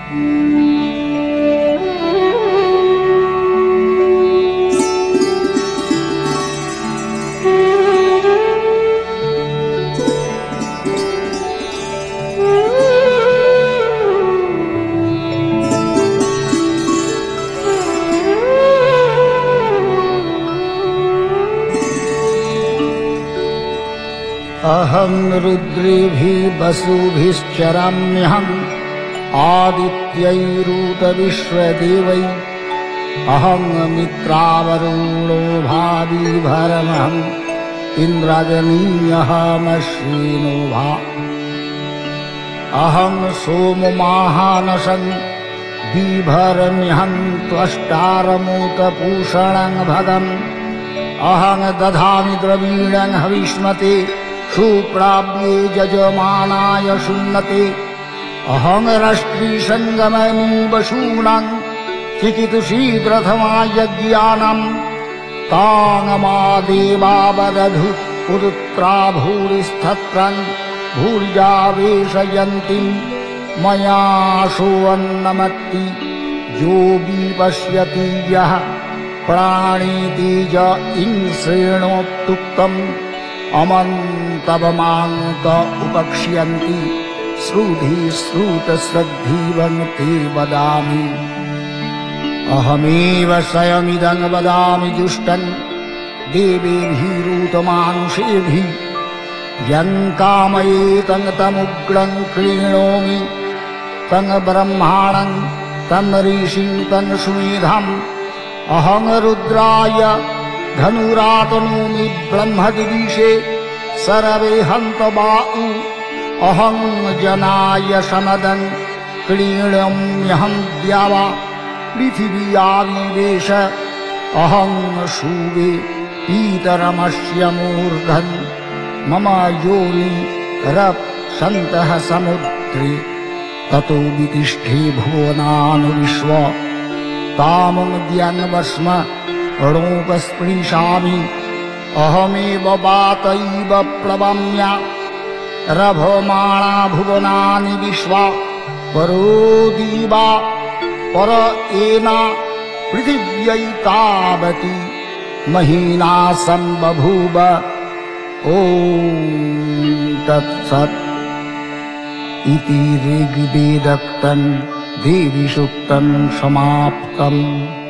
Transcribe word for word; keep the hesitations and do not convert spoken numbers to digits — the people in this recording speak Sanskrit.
अहं रुद्रेभिः वसुभिश्चराम्यहम् आदित्यैरुतविश्वदेवैः अहं मित्रावरुणो भाविभरमहम् इन्द्राग्नीयहमश्विनो भा अहं सोममाहानसं बिभरम्यहं त्वष्टारमूतपूषणं भगम् अहं दधामि द्रवीणं हविष्मते सुप्राप्ये यजमानाय सुन्नते अहं राष्ट्रीसंगमनि वसूनां चिकितुषीप्रथमायज्ञानं ताङ्मादेवावदधु पुरुत्रा भूरिस्थत्रं भूर्यावेशयन्तीं मया सोऽन्नमत्ति यो विपश्यति यः प्राणीति ज इंश्रेणोक्तम् अमन्तवमान्त उपक्ष्यन्ति श्रुधि श्रुतश्रद्धीवन्ते वदामि अहमेव स्वयमिदं वदामि जुष्टं देवेभिरुतमानुषेभिः यं कामयेतं तमुग्रं क्रीणोमि तं ब्रह्माणं तं ऋषिं तं सुमेधम् अहं रुद्राय धनुरातनोमि ब्रह्मदिविषे सर्वे हन्तबाउ अहं जनाय समदं क्रीणाम्यहं द्यावा पृथिव्याविवेश अहं शुवे पीतरमस्य मूर्धन् मम योनि रप्सन्तः समुद्रे ततो वितिष्ठे भुवनानि विश्व तामुद्यन्वस्म णोपस्पृशामि अहमेव वातैव प्लवाम्या रभमाणा भुवनानि विश्वा परो दिवा पर एना पृथिव्यै तावती महीना सम्बभूव ॐ तत्सत् इति ऋग्वेदोक्तं देवीसूक्तं समाप्तम्।